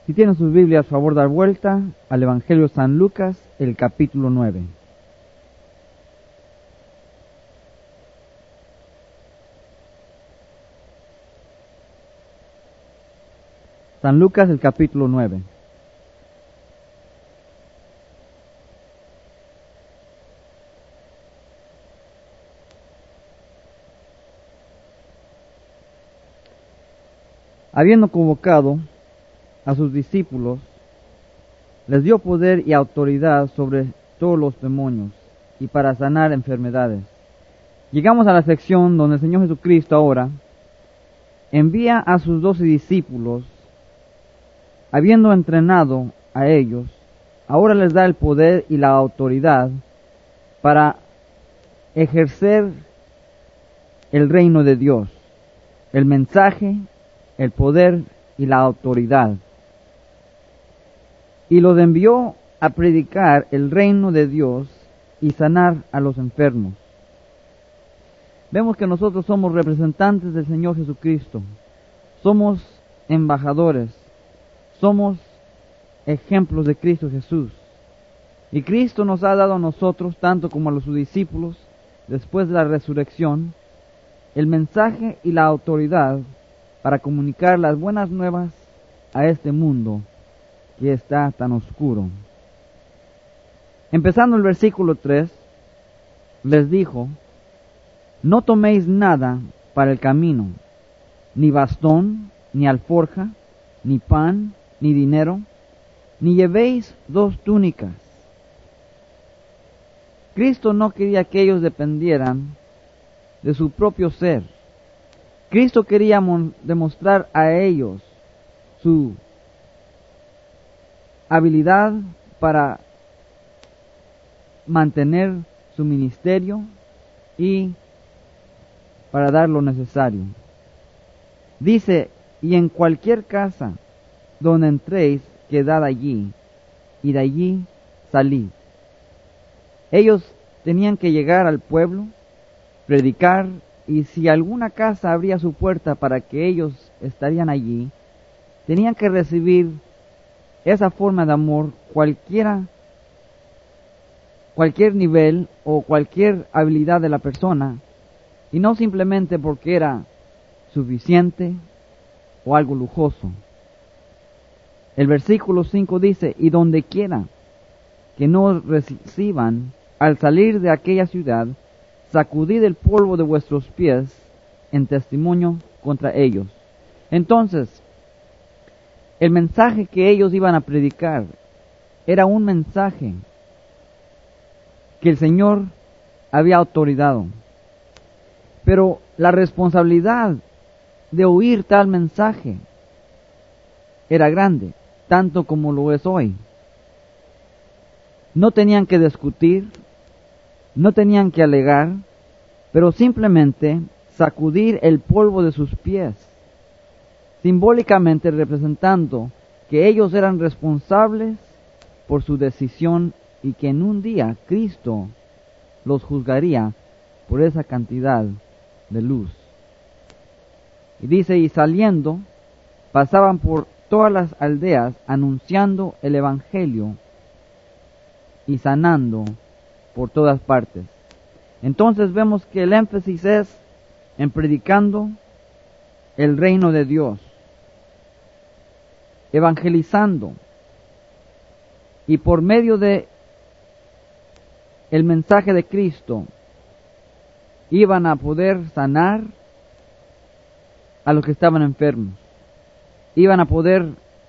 Si tienen sus Biblias, a favor dar vuelta al Evangelio de San Lucas, el capítulo 9. San Lucas, el capítulo 9. Habiendo convocado a sus discípulos, les dio poder y autoridad sobre todos los demonios y para sanar enfermedades. Llegamos a la sección donde el Señor Jesucristo ahora envía a sus 12 discípulos, habiendo entrenado a ellos, ahora les da el poder y la autoridad para ejercer el reino de Dios, el mensaje, el poder y la autoridad. Y los envió a predicar el reino de Dios y sanar a los enfermos. Vemos que nosotros somos representantes del Señor Jesucristo. Somos embajadores. Somos ejemplos de Cristo Jesús. Y Cristo nos ha dado a nosotros, tanto como a sus discípulos, después de la resurrección, el mensaje y la autoridad para comunicar las buenas nuevas a este mundo que está tan oscuro. Empezando el versículo 3, les dijo: no toméis nada para el camino, ni bastón, ni alforja, ni pan, ni dinero, ni llevéis 2 túnicas. Cristo no quería que ellos dependieran de su propio ser. Cristo quería demostrar a ellos su habilidad para mantener su ministerio y para dar lo necesario. Dice: y en cualquier casa donde entréis, quedad allí, y de allí salid. Ellos tenían que llegar al pueblo, predicar, y si alguna casa abría su puerta para que ellos estarían allí, tenían que recibir esa forma de amor, cualquier nivel o cualquier habilidad de la persona, y no simplemente porque era suficiente o algo lujoso. El versículo 5 dice: y donde quiera que no reciban, al salir de aquella ciudad, sacudid el polvo de vuestros pies en testimonio contra ellos. Entonces, el mensaje que ellos iban a predicar era un mensaje que el Señor había autorizado. Pero la responsabilidad de oír tal mensaje era grande, tanto como lo es hoy. No tenían que discutir, no tenían que alegar, pero simplemente sacudir el polvo de sus pies, simbólicamente representando que ellos eran responsables por su decisión y que en un día Cristo los juzgaría por esa cantidad de luz. Y dice: y saliendo, pasaban por todas las aldeas anunciando el Evangelio y sanando por todas partes. Entonces vemos que el énfasis es en predicando el reino de Dios, evangelizando, y por medio de el mensaje de Cristo iban a poder sanar a los que estaban enfermos, iban a poder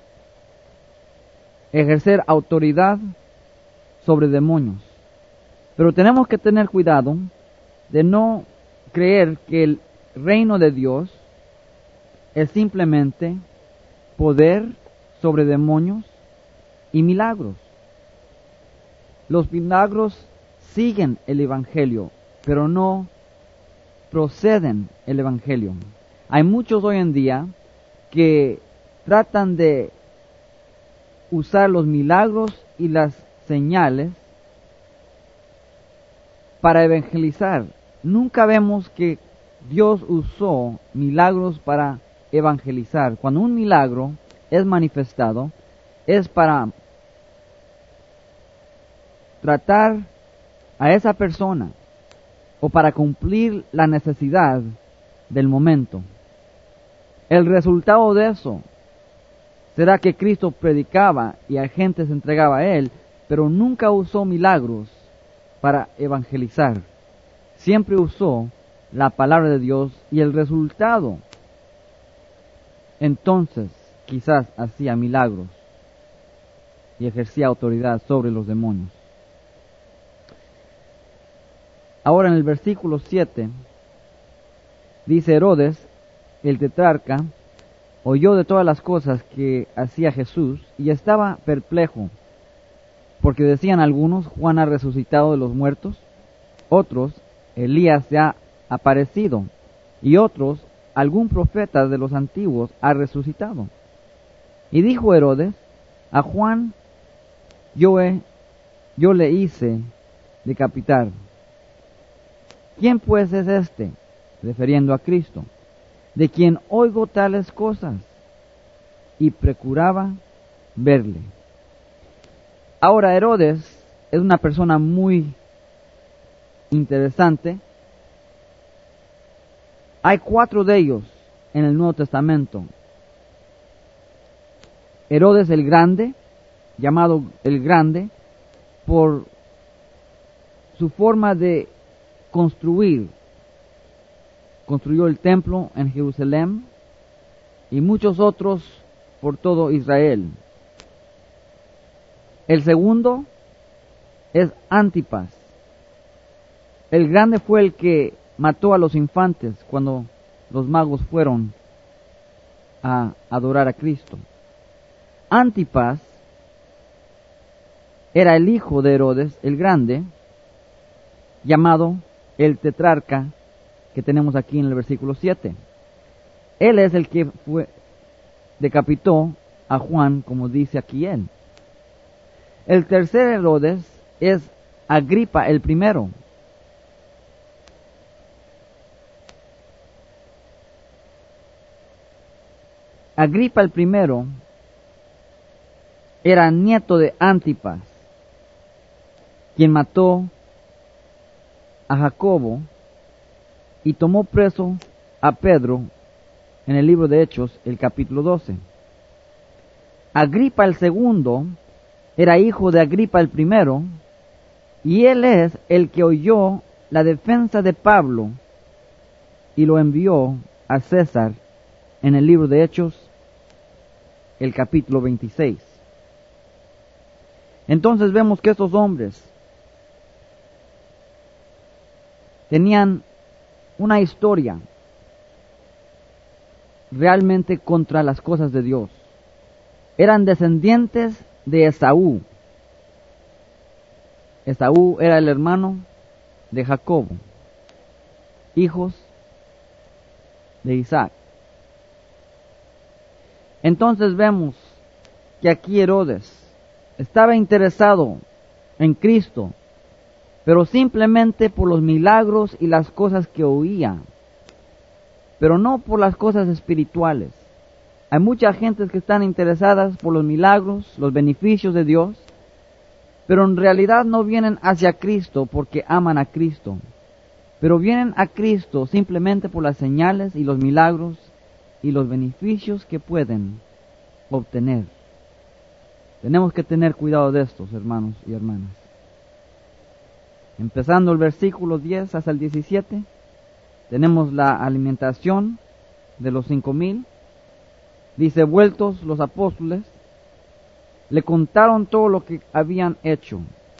ejercer autoridad sobre demonios. Pero tenemos que tener cuidado de no creer que el reino de Dios es simplemente poder sobre demonios y milagros. Los milagros siguen el Evangelio, pero no proceden el Evangelio. Hay muchos hoy en día que tratan de usar los milagros y las señales para evangelizar. Nunca vemos que Dios usó milagros para evangelizar. Cuando un milagro es manifestado, es para tratar a esa persona o para cumplir la necesidad del momento. El resultado de eso será que Cristo predicaba y la gente se entregaba a Él, pero nunca usó milagros para evangelizar. Siempre usó la palabra de Dios y el resultado. Entonces, quizás hacía milagros y ejercía autoridad sobre los demonios. Ahora en el versículo 7, dice: Herodes, el tetrarca, oyó de todas las cosas que hacía Jesús y estaba perplejo, porque decían algunos: Juan ha resucitado de los muertos, otros: Elías se ha aparecido, y otros: algún profeta de los antiguos ha resucitado. Y dijo Herodes: a Juan yo le hice decapitar. ¿Quién pues es este? Refiriendo a Cristo, de quien oigo tales cosas. Y procuraba verle. Ahora Herodes es una persona muy interesante. Hay 4 de ellos en el Nuevo Testamento. Herodes el Grande, llamado el Grande, por su forma de construyó el templo en Jerusalén, y muchos otros por todo Israel. El segundo es Antipas. El grande fue el que mató a los infantes cuando los magos fueron a adorar a Cristo. Antipas era el hijo de Herodes el Grande, llamado el tetrarca, que tenemos aquí en el versículo 7. Él es el que decapitó a Juan, como dice aquí él. El tercer Herodes es Agripa el primero. Agripa el primero era nieto de Antipas, quien mató a Jacobo y tomó preso a Pedro en el libro de Hechos, el capítulo 12. Agripa el segundo era hijo de Agripa el primero, y él es el que oyó la defensa de Pablo y lo envió a César en el libro de Hechos, el capítulo 26. Entonces vemos que estos hombres tenían una historia realmente contra las cosas de Dios. Eran descendientes de Esaú. Esaú era el hermano de Jacobo, hijos de Isaac. Entonces vemos que aquí Herodes estaba interesado en Cristo, pero simplemente por los milagros y las cosas que oía, pero no por las cosas espirituales. Hay muchas gentes que están interesadas por los milagros, los beneficios de Dios, pero en realidad no vienen hacia Cristo porque aman a Cristo, pero vienen a Cristo simplemente por las señales y los milagros y los beneficios que pueden obtener. Tenemos que tener cuidado de estos, hermanos y hermanas. Empezando el versículo 10 hasta el 17, tenemos la alimentación de los 5,000. Dice: vueltos los apóstoles, le contaron todo lo que habían hecho,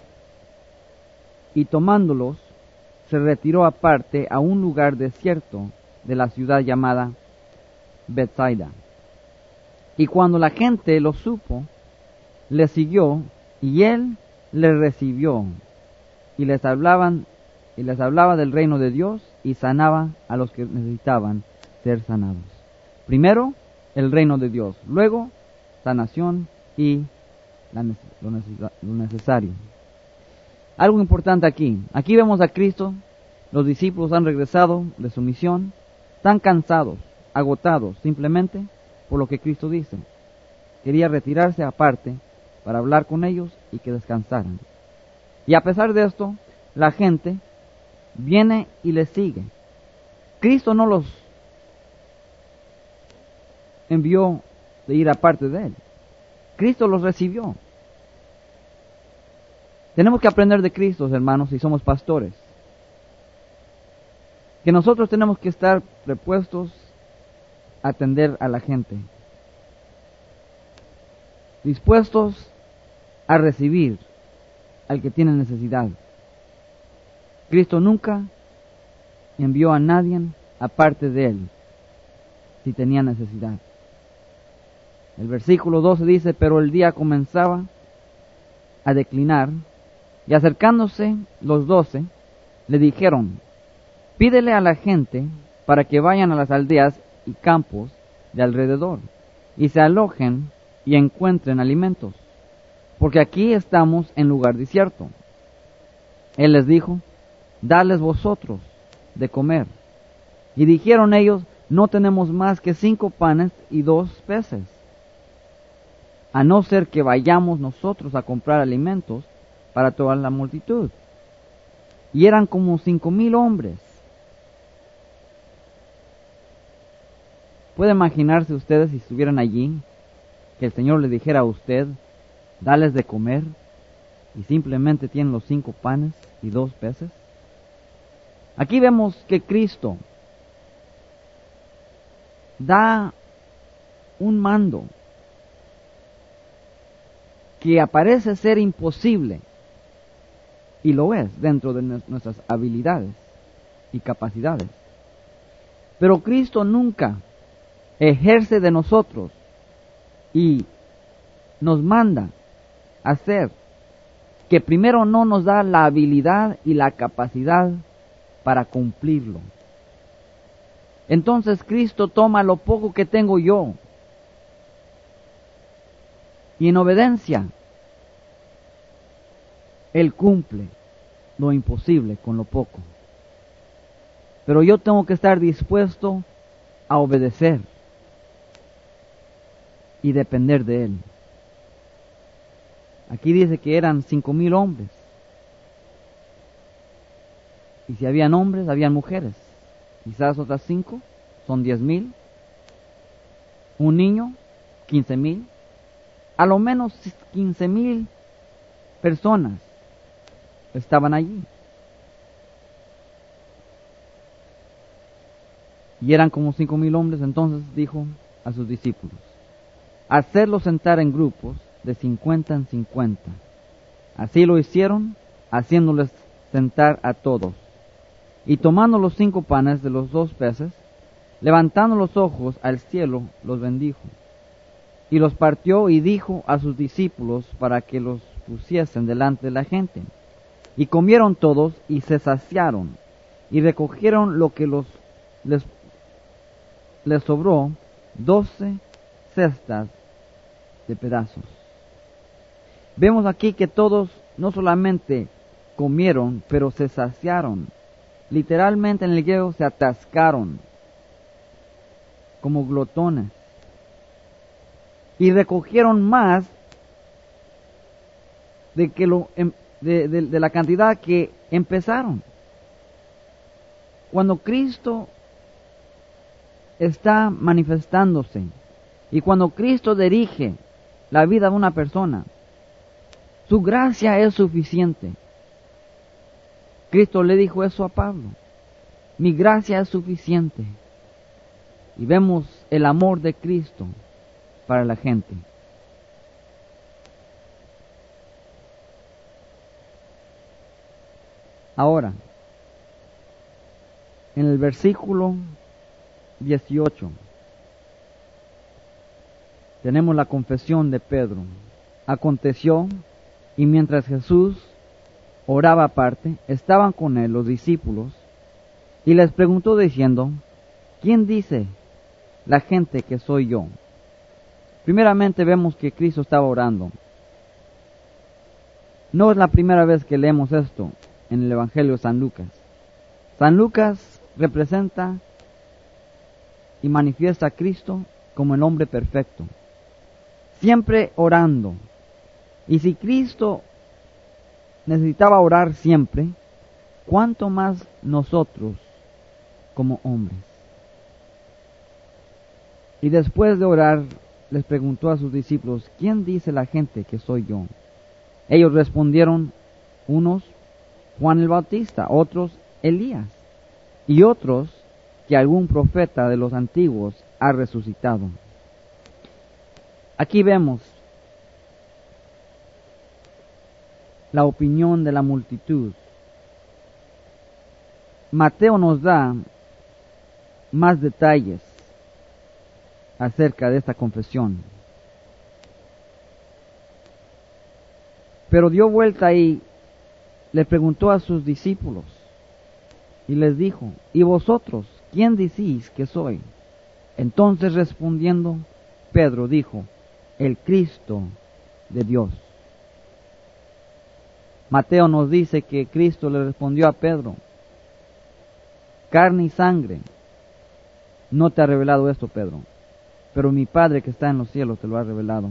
y tomándolos, se retiró aparte a un lugar desierto de la ciudad llamada Betsaida. Y cuando la gente lo supo, le siguió, y él le recibió, y les hablaba del reino de Dios, y sanaba a los que necesitaban ser sanados. Primero, el reino de Dios, luego sanación y lo necesario. Algo importante aquí vemos a Cristo. Los discípulos han regresado de su misión, están cansados, agotados, simplemente por lo que Cristo dice. quería retirarse aparte para hablar con ellos y que descansaran. Y a pesar de esto, la gente viene y les sigue. Cristo no los envió de ir aparte de Él. Cristo los recibió. Tenemos que aprender de Cristo, hermanos, si somos pastores. Que nosotros tenemos que estar prepuestos a atender a la gente. Dispuestos a recibir al que tiene necesidad. Cristo nunca envió a nadie aparte de Él si tenía necesidad. El versículo 12 dice, pero el día comenzaba a declinar, y acercándose los 12, le dijeron, pídele a la gente para que vayan a las aldeas y campos de alrededor, y se alojen y encuentren alimentos, porque aquí estamos en lugar desierto. Él les dijo, dadles vosotros de comer. Y dijeron ellos, no tenemos más que 5 panes y 2 peces, a no ser que vayamos nosotros a comprar alimentos para toda la multitud. Y eran como 5,000 hombres. ¿Puede imaginarse ustedes si estuvieran allí, que el Señor le dijera a usted, dales de comer, y simplemente tienen los 5 panes y 2 peces? Aquí vemos que Cristo da un mando que aparece ser imposible, y lo es dentro de nuestras habilidades y capacidades. Pero Cristo nunca ejerce de nosotros y nos manda a hacer que primero no nos da la habilidad y la capacidad para cumplirlo. Entonces Cristo toma lo poco que tengo yo y en obediencia Él cumple lo imposible con lo poco. Pero yo tengo que estar dispuesto a obedecer y depender de Él. Aquí dice que eran 5,000 hombres. Y si habían hombres, habían mujeres. Quizás otras 5, son 10,000. Un niño, 15,000. A lo menos 15,000 personas estaban allí. Y eran como 5,000 hombres. Entonces dijo a sus discípulos, hacerlos sentar en grupos de 50 en 50. Así lo hicieron, haciéndoles sentar a todos. Y tomando los 5 panes de los 2 peces, levantando los ojos al cielo, los bendijo. Y los partió y dijo a sus discípulos para que los pusiesen delante de la gente. Y comieron todos y se saciaron. Y recogieron lo que les sobró, 12 cestas de pedazos. Vemos aquí que todos no solamente comieron, pero se saciaron. Literalmente en el griego se atascaron como glotones. Y recogieron más de la cantidad que empezaron. Cuando Cristo está manifestándose y cuando Cristo dirige la vida de una persona, su gracia es suficiente. Cristo le dijo eso a Pablo, mi gracia es suficiente. Y vemos el amor de Cristo para la gente. Ahora, en el versículo 18, tenemos la confesión de Pedro. Aconteció, y mientras Jesús oraba aparte, estaban con él los discípulos, y les preguntó diciendo, ¿quién dice la gente que soy yo? Primeramente vemos que Cristo estaba orando. No es la primera vez que leemos esto en el Evangelio de San Lucas. San Lucas representa y manifiesta a Cristo como el hombre perfecto, siempre orando. Y si Cristo necesitaba orar siempre, ¿cuánto más nosotros como hombres? Y después de orar, les preguntó a sus discípulos, ¿quién dice la gente que soy yo? Ellos respondieron, unos, Juan el Bautista, otros, Elías, y otros, que algún profeta de los antiguos ha resucitado. Aquí vemos la opinión de la multitud. Mateo nos da más detalles acerca de esta confesión. Pero dio vuelta y le preguntó a sus discípulos y les dijo, ¿y vosotros quién decís que soy? Entonces respondiendo, Pedro dijo, el Cristo de Dios. Mateo nos dice que Cristo le respondió a Pedro, carne y sangre no te ha revelado esto, Pedro, pero mi Padre que está en los cielos te lo ha revelado.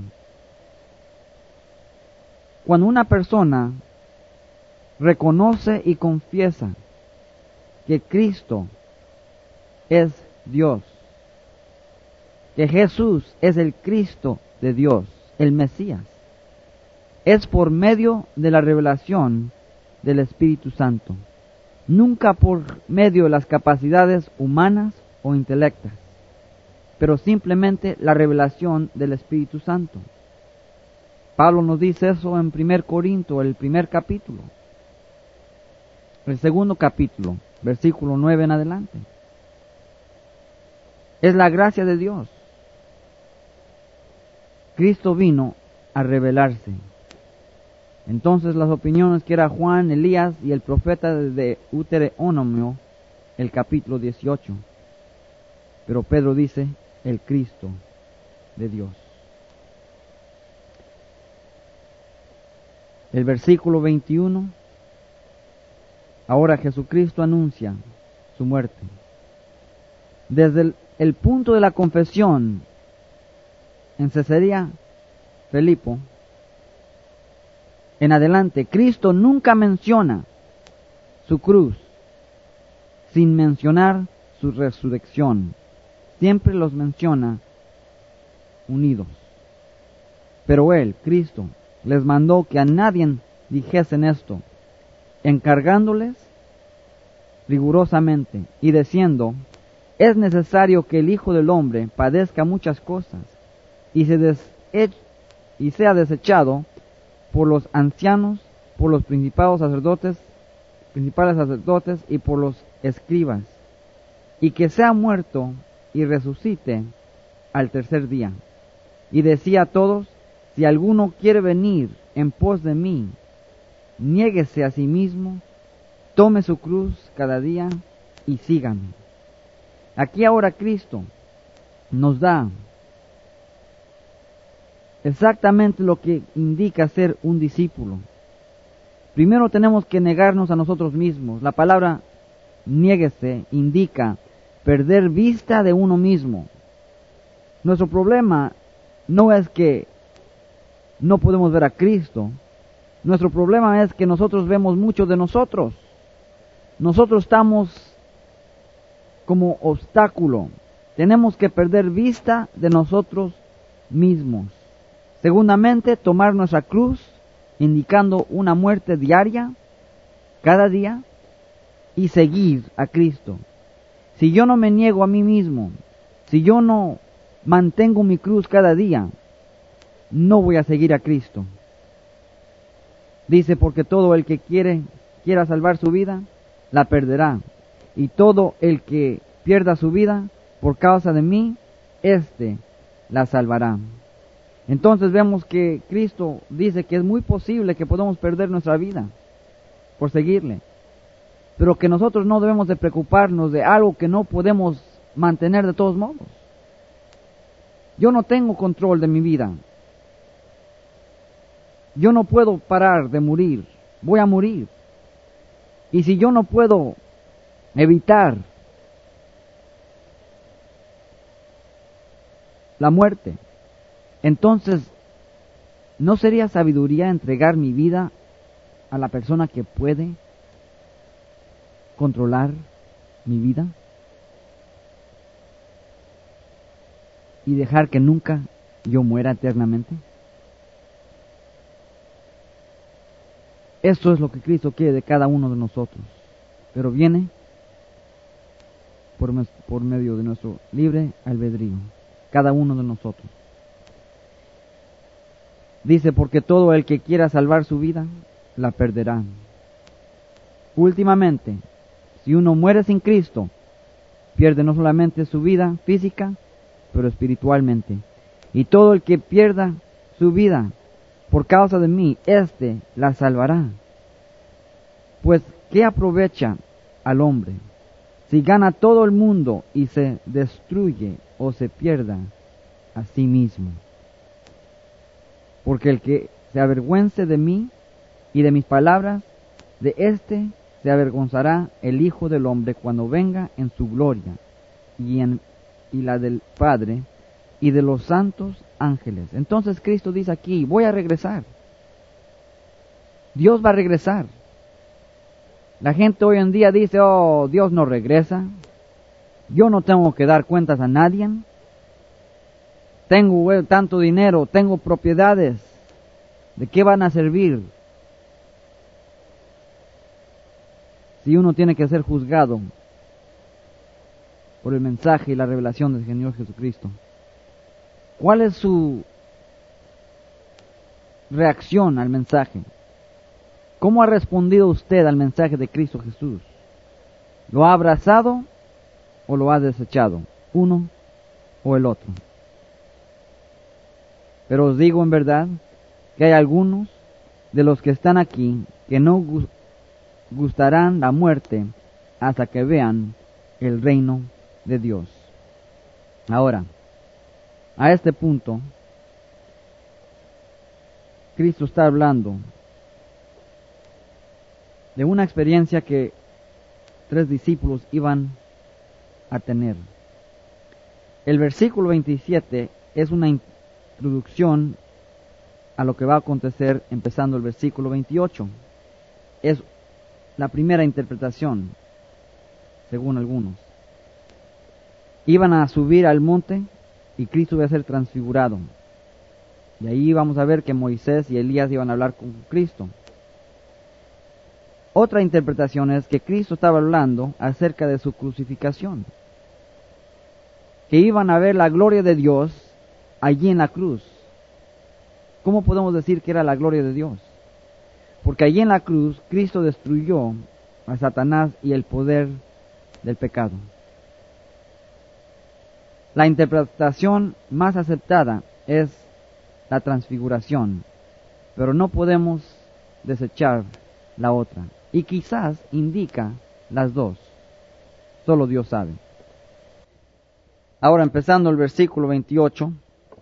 Cuando una persona reconoce y confiesa que Cristo es Dios, que Jesús es el Cristo de Dios, el Mesías, es por medio de la revelación del Espíritu Santo, nunca por medio de las capacidades humanas o intelectas, pero simplemente la revelación del Espíritu Santo. Pablo nos dice eso en 1 Corinto, el primer capítulo, el segundo capítulo, versículo 9 en adelante. Es la gracia de Dios. Cristo vino a revelarse. Entonces las opiniones que era Juan, Elías y el profeta de Deuteronomio, el capítulo 18. Pero Pedro dice, el Cristo de Dios. El versículo 21, ahora Jesucristo anuncia su muerte. Desde el punto de la confesión en Cesarea Filipo en adelante, Cristo nunca menciona su cruz sin mencionar su resurrección. Siempre los menciona unidos. Pero Él, Cristo, les mandó que a nadie dijesen esto, encargándoles rigurosamente y diciendo, es necesario que el Hijo del Hombre padezca muchas cosas y sea desechado por los ancianos, por los principales sacerdotes y por los escribas, y que sea muerto y resucite al tercer día. Y decía a todos, si alguno quiere venir en pos de mí, niéguese a sí mismo, tome su cruz cada día y sígame. Aquí ahora Cristo nos da exactamente lo que indica ser un discípulo. Primero tenemos que negarnos a nosotros mismos. La palabra niéguese indica perder vista de uno mismo. Nuestro problema no es que no podemos ver a Cristo. Nuestro problema es que nosotros vemos mucho de nosotros. Nosotros estamos como obstáculo. Tenemos que perder vista de nosotros mismos. Segundamente, tomar nuestra cruz, indicando una muerte diaria, cada día, y seguir a Cristo. Si yo no me niego a mí mismo, si yo no mantengo mi cruz cada día, no voy a seguir a Cristo. Dice, porque todo el que quiera salvar su vida, la perderá. Y todo el que pierda su vida por causa de mí, éste la salvará. Entonces vemos que Cristo dice que es muy posible que podamos perder nuestra vida por seguirle, pero que nosotros no debemos de preocuparnos de algo que no podemos mantener de todos modos. Yo no tengo control de mi vida. Yo no puedo parar de morir. Voy a morir. Y si yo no puedo evitar la muerte, entonces ¿no sería sabiduría entregar mi vida a la persona que puede controlar mi vida y dejar que nunca yo muera eternamente? Esto es lo que Cristo quiere de cada uno de nosotros, pero viene por medio de nuestro libre albedrío, cada uno de nosotros. Dice, porque todo el que quiera salvar su vida, la perderá. Últimamente, si uno muere sin Cristo, pierde no solamente su vida física, pero espiritualmente. Y todo el que pierda su vida por causa de mí, éste la salvará. Pues, ¿qué aprovecha al hombre si gana todo el mundo y se destruye o se pierda a sí mismo? Porque el que se avergüence de mí y de mis palabras, de éste se avergonzará el Hijo del Hombre cuando venga en su gloria y la del Padre y de los santos ángeles. Entonces Cristo dice aquí, voy a regresar. Dios va a regresar. La gente hoy en día dice, oh, Dios no regresa. Yo no tengo que dar cuentas a nadie. Tengo tanto dinero, tengo propiedades. ¿De qué van a servir si uno tiene que ser juzgado por el mensaje y la revelación del Señor Jesucristo? ¿Cuál es su reacción al mensaje? ¿Cómo ha respondido usted al mensaje de Cristo Jesús? ¿Lo ha abrazado o lo ha desechado? Uno o el otro. Pero os digo en verdad que hay algunos de los que están aquí que no gustarán la muerte hasta que vean el reino de Dios. Ahora, a este punto, Cristo está hablando de una experiencia que 3 discípulos iban a tener. El versículo 27 es una introducción a lo que va a acontecer empezando el versículo 28. Es la primera interpretación, según algunos. Iban a subir al monte y Cristo iba a ser transfigurado. Y ahí vamos a ver que Moisés y Elías iban a hablar con Cristo. Otra interpretación es que Cristo estaba hablando acerca de su crucificación, que iban a ver la gloria de Dios allí en la cruz. ¿Cómo podemos decir que era la gloria de Dios? Porque allí en la cruz Cristo destruyó a Satanás y el poder del pecado. La interpretación más aceptada es la transfiguración, pero no podemos desechar la otra. Y quizás indica las dos. Solo Dios sabe. Ahora, empezando el versículo 28,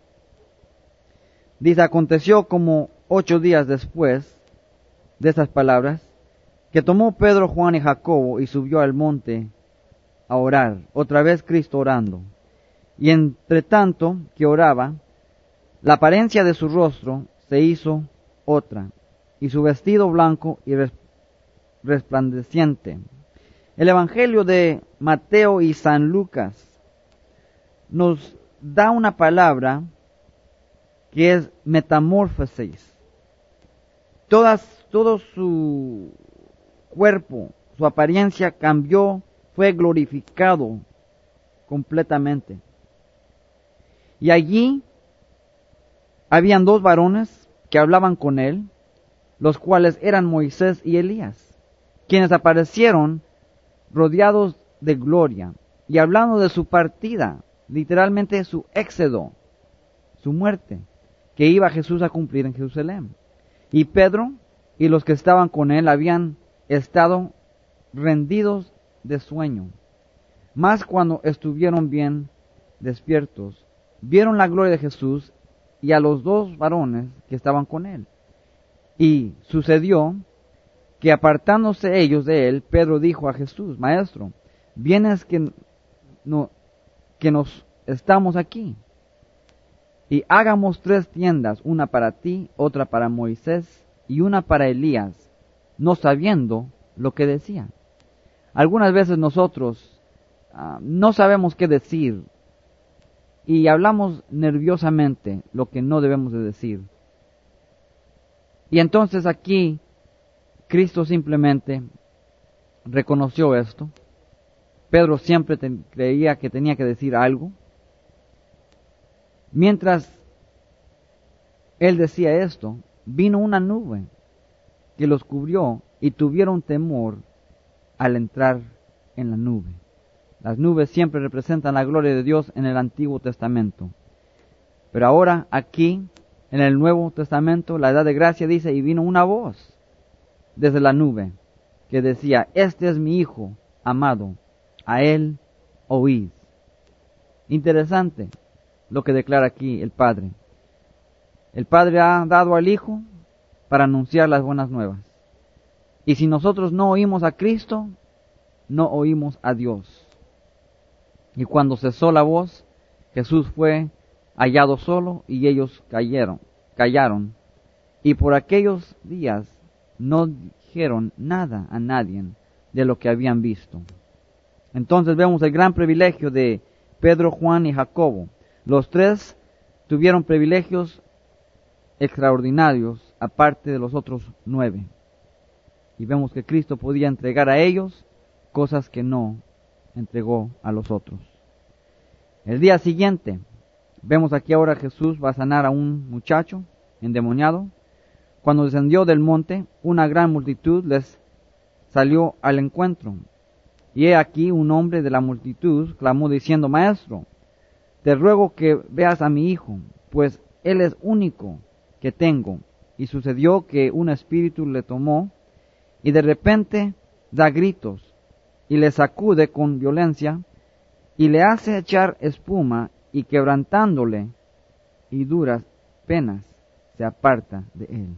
dice, aconteció como 8 días después de estas palabras, que tomó Pedro, Juan y Jacobo y subió al monte a orar, otra vez Cristo orando. Y entre tanto que oraba, la apariencia de su rostro se hizo otra, y su vestido blanco y resplandeciente. El Evangelio de Mateo y San Lucas nos da una palabra que es metamorfosis. Todo su cuerpo, su apariencia cambió, fue glorificado completamente. Y allí habían 2 varones que hablaban con él, los cuales eran Moisés y Elías, quienes aparecieron rodeados de gloria y hablando de su partida, literalmente su éxodo, su muerte, que iba Jesús a cumplir en Jerusalén. Y Pedro y los que estaban con él habían estado rendidos de sueño. Mas cuando estuvieron bien despiertos, vieron la gloria de Jesús y a los 2 varones que estaban con él. Y sucedió que apartándose ellos de él, Pedro dijo a Jesús, Maestro, ¿vienes que nos estamos aquí? y hagamos 3 tiendas, una para ti, otra para Moisés y una para Elías, no sabiendo lo que decía. Algunas veces nosotros no sabemos qué decir y hablamos nerviosamente lo que no debemos de decir. Y entonces aquí Cristo simplemente reconoció esto. Pedro siempre creía que tenía que decir algo. Mientras él decía esto, vino una nube que los cubrió y tuvieron temor al entrar en la nube. Las nubes siempre representan la gloria de Dios en el Antiguo Testamento. Pero ahora aquí, en el Nuevo Testamento, la Edad de Gracia dice, y vino una voz desde la nube que decía, este es mi Hijo amado, a él oíd. Interesante lo que declara aquí el Padre. El Padre ha dado al Hijo para anunciar las buenas nuevas. Y si nosotros no oímos a Cristo, no oímos a Dios. Y cuando cesó la voz, Jesús fue hallado solo y ellos callaron. Y por aquellos días no dijeron nada a nadie de lo que habían visto. Entonces vemos el gran privilegio de Pedro, Juan y Jacobo. Los 3 tuvieron privilegios extraordinarios aparte de los otros 9. Y vemos que Cristo podía entregar a ellos cosas que no entregó a los otros. El día siguiente, vemos aquí ahora Jesús va a sanar a un muchacho endemoniado. Cuando descendió del monte, una gran multitud les salió al encuentro. Y he aquí un hombre de la multitud clamó diciendo, Maestro, te ruego que veas a mi hijo, pues él es único que tengo. Y sucedió que un espíritu le tomó, y de repente da gritos, y le sacude con violencia, y le hace echar espuma, y quebrantándole y duras penas se aparta de él.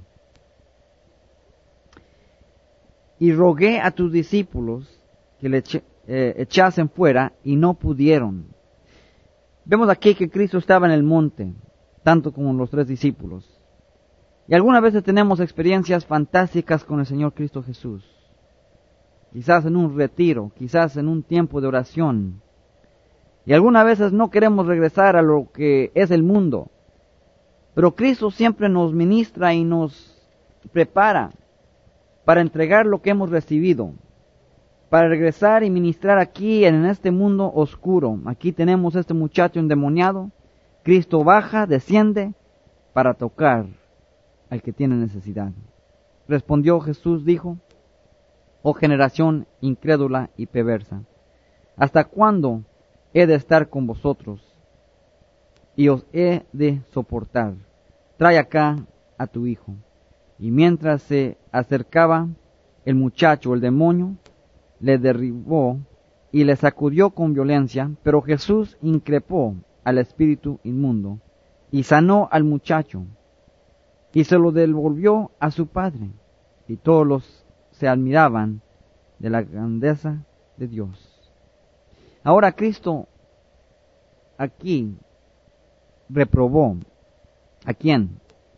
Y rogué a tus discípulos que le echasen fuera, y no pudieron. Vemos aquí que Cristo estaba en el monte, tanto como los 3 discípulos. Y algunas veces tenemos experiencias fantásticas con el Señor Cristo Jesús. Quizás en un retiro, quizás en un tiempo de oración. Y algunas veces no queremos regresar a lo que es el mundo. Pero Cristo siempre nos ministra y nos prepara para entregar lo que hemos recibido. Para regresar y ministrar aquí en este mundo oscuro. Aquí tenemos este muchacho endemoniado. Cristo baja, desciende para tocar al que tiene necesidad. Respondió Jesús, dijo, oh generación incrédula y perversa, ¿hasta cuándo he de estar con vosotros y os he de soportar? Trae acá a tu hijo. Y mientras se acercaba el muchacho, el demonio le derribó y le sacudió con violencia, pero Jesús increpó al espíritu inmundo y sanó al muchacho y se lo devolvió a su padre. Y todos se admiraban de la grandeza de Dios. Ahora Cristo aquí reprobó ¿a quién?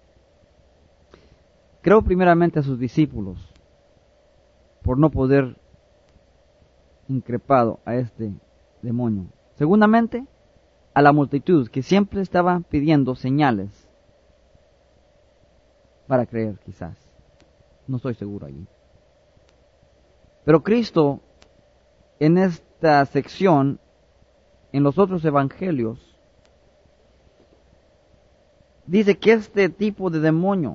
Creo primeramente a sus discípulos por no poder increpado a este demonio. Segundamente, a la multitud que siempre estaba pidiendo señales para creer, quizás. No estoy seguro allí. Pero Cristo, en esta sección, en los otros evangelios, dice que este tipo de demonio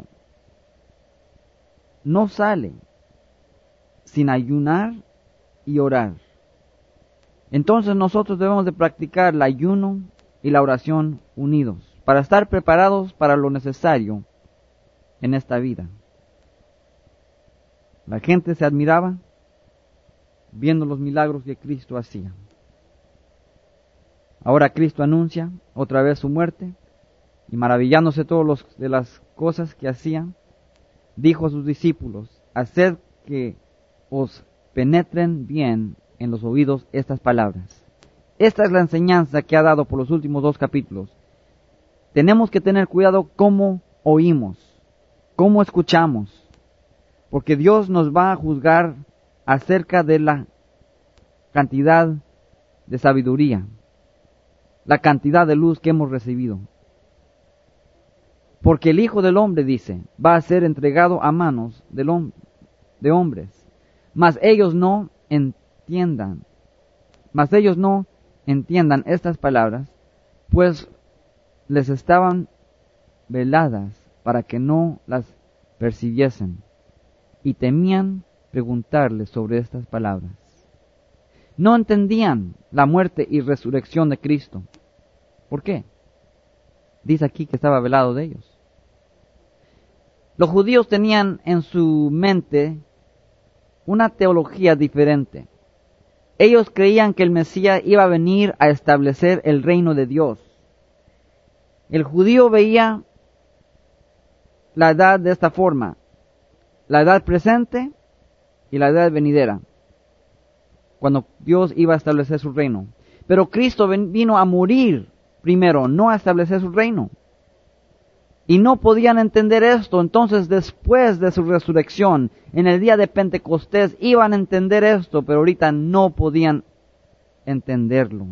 no sale sin ayunar y orar. Entonces nosotros debemos de practicar el ayuno y la oración unidos para estar preparados para lo necesario en esta vida. La gente se admiraba viendo los milagros que Cristo hacía. Ahora Cristo anuncia otra vez su muerte y maravillándose todos de las cosas que hacían, dijo a sus discípulos, haced que os penetren bien en los oídos estas palabras. Esta es la enseñanza que ha dado por los últimos 2 capítulos. tenemos que tener cuidado cómo oímos, cómo escuchamos, porque Dios nos va a juzgar acerca de la cantidad de sabiduría, la cantidad de luz que hemos recibido. Porque el Hijo del Hombre, dice, va a ser entregado a manos de hombres, mas ellos no entiendan estas palabras, pues les estaban veladas para que no las percibiesen, y temían preguntarle sobre estas palabras. No entendían la muerte y resurrección de Cristo. ¿Por qué? Dice aquí que estaba velado de ellos. Los judíos tenían en su mente una teología diferente. Ellos creían que el Mesías iba a venir a establecer el reino de Dios. El judío veía la edad de esta forma: la edad presente y la edad venidera, cuando Dios iba a establecer su reino. Pero Cristo vino a morir primero, no a establecer su reino. Y no podían entender esto. Entonces, después de su resurrección, en el día de Pentecostés, iban a entender esto, pero ahorita no podían entenderlo.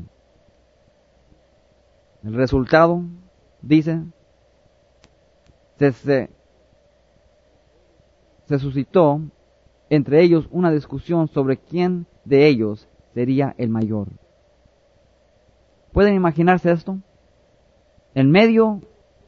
El resultado, dice, se suscitó entre ellos una discusión sobre quién de ellos sería el mayor. ¿Pueden imaginarse esto? En medio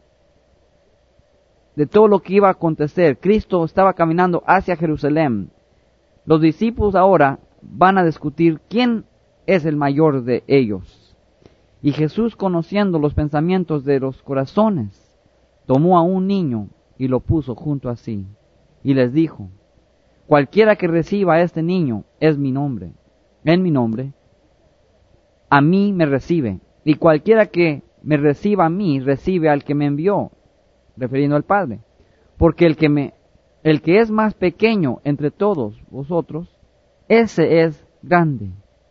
de todo lo que iba a acontecer, Cristo estaba caminando hacia Jerusalén. Los discípulos ahora van a discutir quién es el mayor de ellos. Y Jesús, conociendo los pensamientos de los corazones, tomó a un niño y lo puso junto a sí, y les dijo: cualquiera que reciba a este niño en mi nombre, a mí me recibe, y cualquiera que me reciba a mí, recibe al que me envió, refiriendo al Padre. Porque el que es más pequeño entre todos vosotros, ese es grande.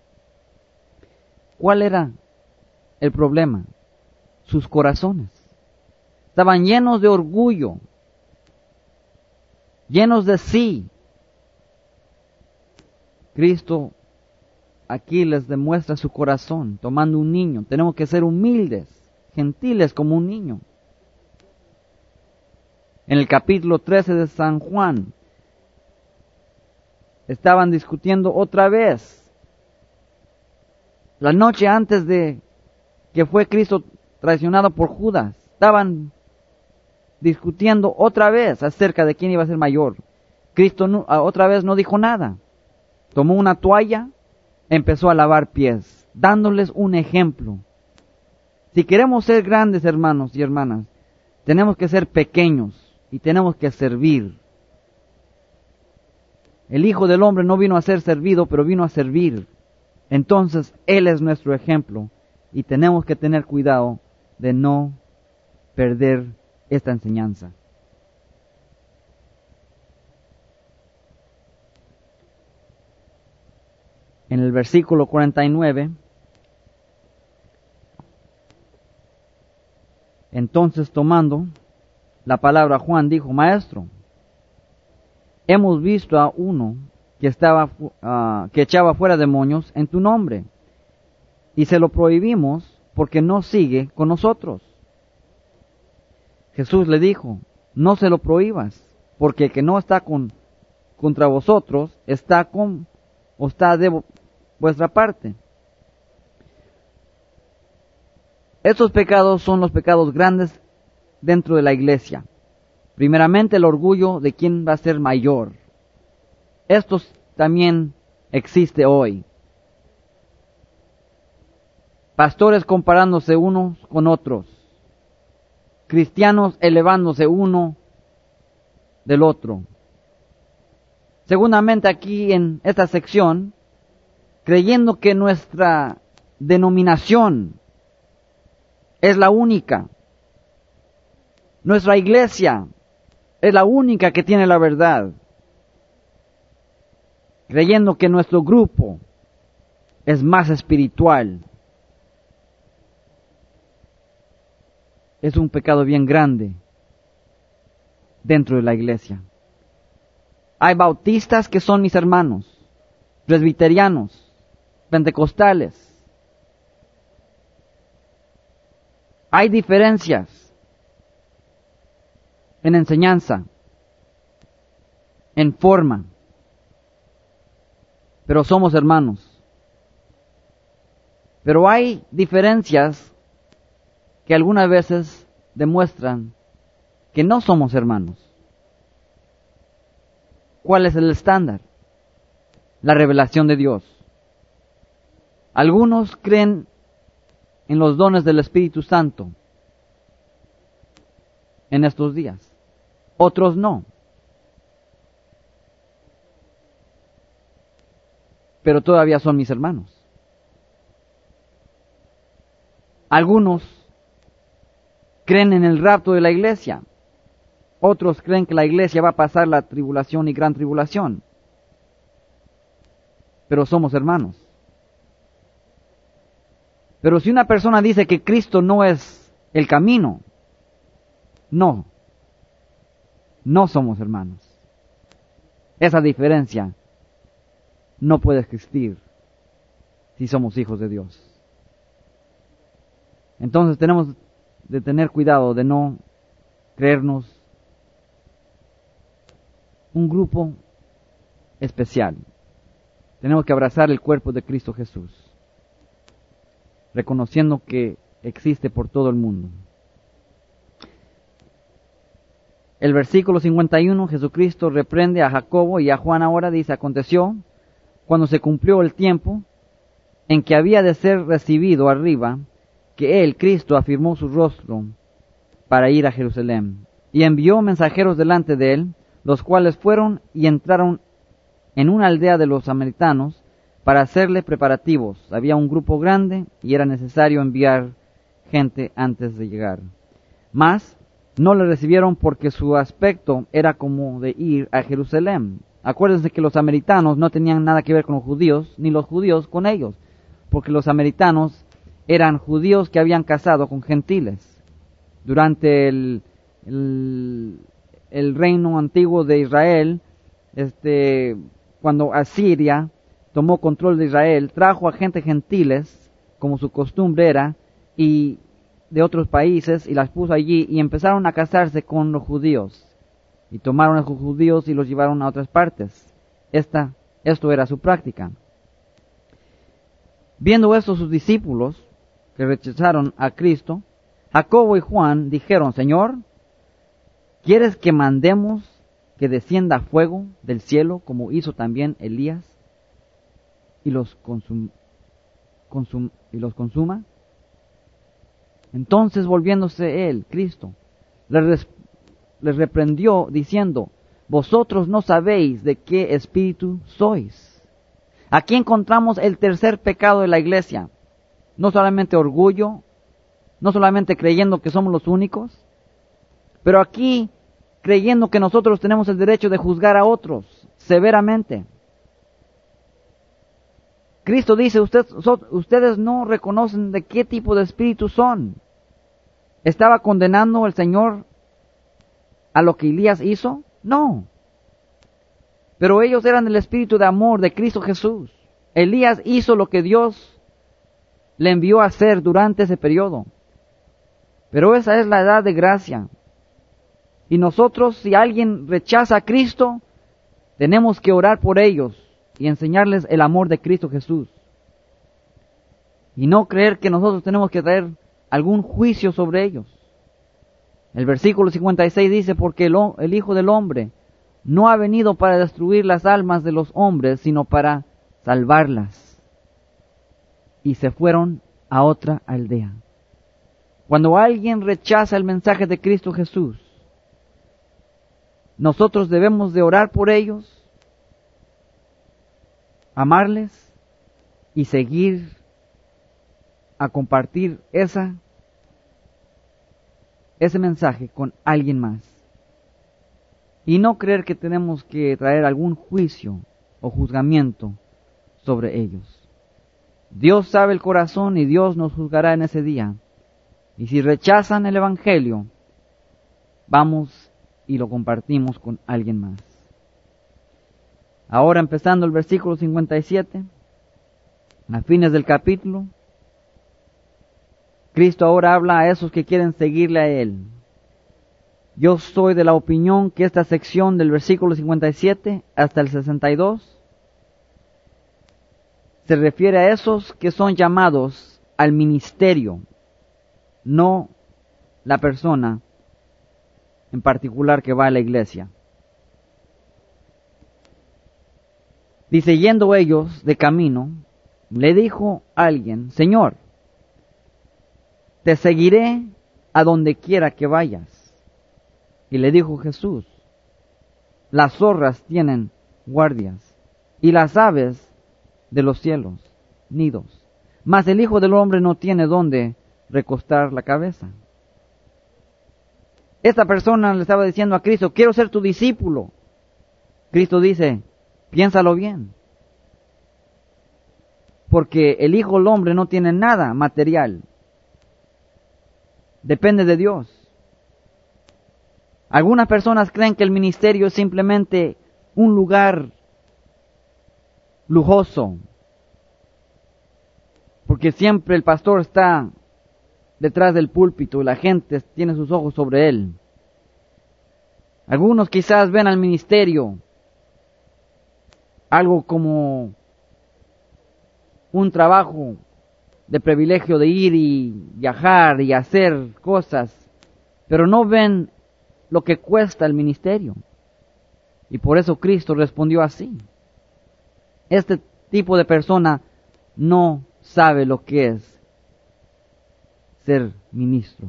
¿Cuál era el problema? Sus corazones. Estaban llenos de orgullo, llenos de sí. Cristo aquí les demuestra su corazón, tomando un niño. Tenemos que ser humildes, gentiles como un niño. En el capítulo 13 de San Juan, estaban discutiendo otra vez. La noche antes de que fue Cristo traicionado por Judas, estaban discutiendo otra vez acerca de quién iba a ser mayor. Cristo otra vez no dijo nada. Tomó una toalla, empezó a lavar pies, dándoles un ejemplo. Si queremos ser grandes, hermanos y hermanas, tenemos que ser pequeños y tenemos que servir. El Hijo del Hombre no vino a ser servido, pero vino a servir. Entonces, Él es nuestro ejemplo y tenemos que tener cuidado de no perder esta enseñanza. En el versículo 49, entonces tomando la palabra, Juan dijo: Maestro, hemos visto a uno que echaba fuera demonios en tu nombre, y se lo prohibimos porque no sigue con nosotros. Jesús le dijo: no se lo prohíbas, porque el que no está contra vosotros está de vuestra parte. Estos pecados son los pecados grandes dentro de la iglesia. Primeramente, el orgullo de quién va a ser mayor. Esto también existe hoy. Pastores comparándose unos con otros. Cristianos elevándose uno del otro. Segundamente, aquí en esta sección, creyendo que nuestra denominación es la única. Nuestra iglesia es la única que tiene la verdad. Creyendo que nuestro grupo es más espiritual. es un pecado bien grande dentro de la iglesia. Hay bautistas que son mis hermanos, presbiterianos, pentecostales. Hay diferencias en enseñanza, en forma, pero somos hermanos. Pero hay diferencias que algunas veces demuestran que no somos hermanos. ¿Cuál es el estándar? La revelación de Dios. Algunos creen en los dones del Espíritu Santo en estos días, otros no. Pero todavía son mis hermanos. Algunos creen en el rapto de la iglesia. Otros creen que la iglesia va a pasar la tribulación y gran tribulación. Pero somos hermanos. Pero si una persona dice que Cristo no es el camino, no somos hermanos. Esa diferencia no puede existir si somos hijos de Dios. Entonces tenemos de tener cuidado de no creernos un grupo especial. Tenemos que abrazar el cuerpo de Cristo Jesús, reconociendo que existe por todo el mundo. El versículo 51, Jesucristo reprende a Jacobo y a Juan ahora, dice: aconteció cuando se cumplió el tiempo en que había de ser recibido arriba, que él, Cristo, afirmó su rostro para ir a Jerusalén, y envió mensajeros delante de él, los cuales fueron y entraron en una aldea de los samaritanos para hacerle preparativos. Había un grupo grande y era necesario enviar gente antes de llegar. Mas no le recibieron porque su aspecto era como de ir a Jerusalén. Acuérdense que los samaritanos no tenían nada que ver con los judíos, ni los judíos con ellos, porque los samaritanos eran judíos que habían casado con gentiles. Durante el reino antiguo de Israel, cuando Asiria tomó control de Israel, trajo a gente gentiles, como su costumbre era, y de otros países, y las puso allí, y empezaron a casarse con los judíos, y tomaron a los judíos y los llevaron a otras partes. Esto era su práctica. Viendo esto, sus discípulos, que rechazaron a Cristo, Jacobo y Juan dijeron: Señor, ¿quieres que mandemos que descienda fuego del cielo, como hizo también Elías, y los consuma? Entonces, volviéndose él, Cristo, les reprendió diciendo: vosotros no sabéis de qué espíritu sois. Aquí encontramos el tercer pecado de la iglesia. No solamente orgullo, no solamente creyendo que somos los únicos, pero aquí creyendo que nosotros tenemos el derecho de juzgar a otros severamente. Cristo dice: ustedes no reconocen de qué tipo de espíritu son. ¿Estaba condenando el Señor a lo que Elías hizo? No. Pero ellos eran del espíritu de amor de Cristo Jesús. Elías hizo lo que Dios le envió a hacer durante ese periodo. Pero esa es la edad de gracia. Y nosotros, si alguien rechaza a Cristo, tenemos que orar por ellos y enseñarles el amor de Cristo Jesús. Y no creer que nosotros tenemos que traer algún juicio sobre ellos. El versículo 56 dice: porque el Hijo del Hombre no ha venido para destruir las almas de los hombres, sino para salvarlas. Y se fueron a otra aldea. Cuando alguien rechaza el mensaje de Cristo Jesús, nosotros debemos de orar por ellos, amarles y seguir a compartir ese mensaje con alguien más. Y no creer que tenemos que traer algún juicio o juzgamiento sobre ellos. Dios sabe el corazón y Dios nos juzgará en ese día. Y si rechazan el Evangelio, vamos y lo compartimos con alguien más. Ahora, empezando el versículo 57, a fines del capítulo, Cristo ahora habla a esos que quieren seguirle a Él. Yo soy de la opinión que esta sección del versículo 57 hasta el 62 se refiere a esos que son llamados al ministerio, no la persona en particular que va a la iglesia. Dice, yendo ellos de camino, le dijo alguien, Señor, te seguiré a donde quiera que vayas. Y le dijo Jesús, las zorras tienen guardias, y las aves de los cielos, nidos. Mas el Hijo del Hombre no tiene dónde recostar la cabeza. Esta persona le estaba diciendo a Cristo, quiero ser tu discípulo. Cristo dice, piénsalo bien. Porque el Hijo del Hombre no tiene nada material. Depende de Dios. Algunas personas creen que el ministerio es simplemente un lugar lujoso, porque siempre el pastor está detrás del púlpito y la gente tiene sus ojos sobre él. Algunos quizás ven al ministerio algo como un trabajo de privilegio de ir y viajar y hacer cosas, pero no ven lo que cuesta el ministerio. Y por eso Cristo respondió así. Este tipo de persona no sabe lo que es ser ministro.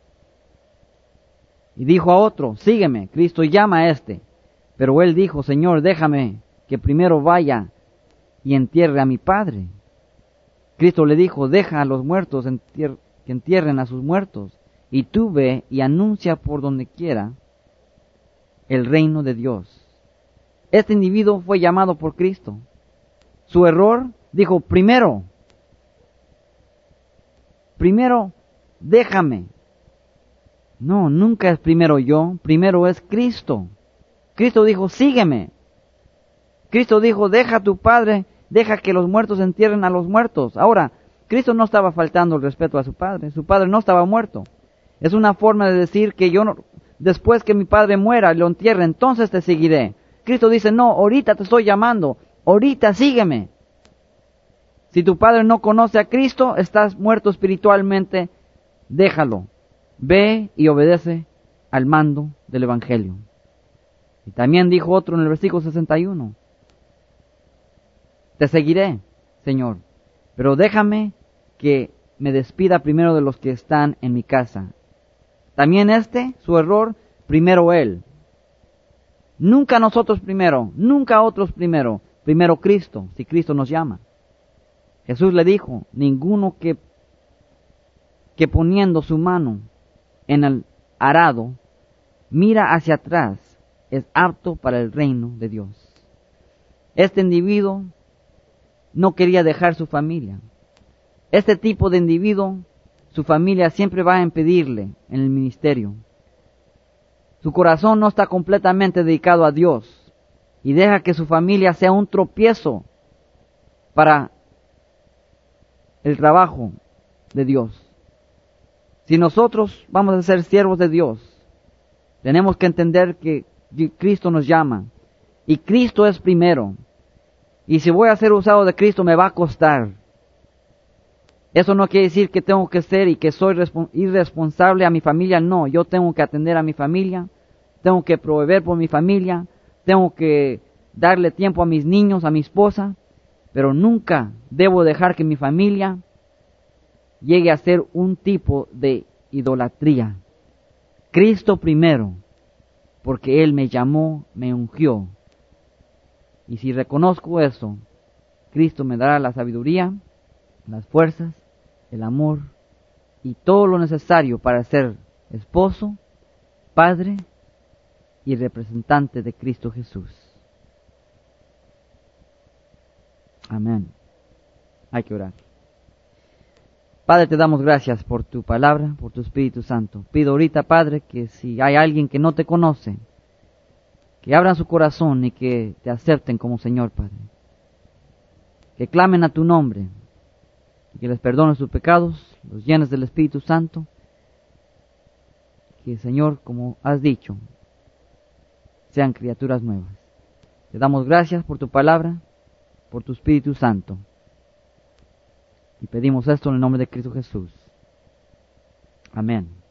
Y dijo a otro, sígueme. Cristo llama a este. Pero él dijo, Señor, déjame que primero vaya y entierre a mi Padre. Cristo le dijo, deja a los muertos que entierren a sus muertos. Y tú ve y anuncia por donde quiera el reino de Dios. Este individuo fue llamado por Cristo. Su error, dijo, primero, déjame. No, nunca es primero yo, primero es Cristo. Cristo dijo, sígueme. Cristo dijo, deja a tu Padre, deja que los muertos entierren a los muertos. Ahora, Cristo no estaba faltando el respeto a su Padre no estaba muerto. Es una forma de decir que yo no, después que mi Padre muera y lo entierre, entonces te seguiré. Cristo dice, no, ahorita te estoy llamando, ahorita sígueme. Si tu Padre no conoce a Cristo, estás muerto espiritualmente, déjalo. Ve y obedece al mando del Evangelio. Y también dijo otro en el versículo 61, te seguiré, Señor, pero déjame que me despida primero de los que están en mi casa. También su error, primero él. Nunca nosotros primero, nunca otros primero, primero Cristo, si Cristo nos llama. Jesús le dijo, ninguno que poniendo su mano en el arado, mira hacia atrás, es apto para el reino de Dios. Este individuo no quería dejar su familia. Este tipo de individuo, su familia siempre va a impedirle en el ministerio. Su corazón no está completamente dedicado a Dios y deja que su familia sea un tropiezo para el trabajo de Dios. Si nosotros vamos a ser siervos de Dios, tenemos que entender que Cristo nos llama y Cristo es primero. Y si voy a ser usado de Cristo me va a costar. Eso no quiere decir que tengo que ser y que soy irresponsable a mi familia. No, yo tengo que atender a mi familia, tengo que proveer por mi familia, tengo que darle tiempo a mis niños, a mi esposa, pero nunca debo dejar que mi familia llegue a ser un tipo de idolatría. Cristo primero, porque Él me llamó, me ungió. Y si reconozco eso, Cristo me dará la sabiduría, las fuerzas, el amor y todo lo necesario para ser esposo, padre y representante de Cristo Jesús. Amén. Hay que orar. Padre, te damos gracias por tu palabra, por tu Espíritu Santo. Pido ahorita, Padre, que si hay alguien que no te conoce, que abran su corazón y que te acepten como Señor, Padre. Que clamen a tu nombre y que les perdones sus pecados, los llenes del Espíritu Santo. Que, Señor, como has dicho, sean criaturas nuevas. Te damos gracias por tu palabra, por tu Espíritu Santo. Y pedimos esto en el nombre de Cristo Jesús. Amén.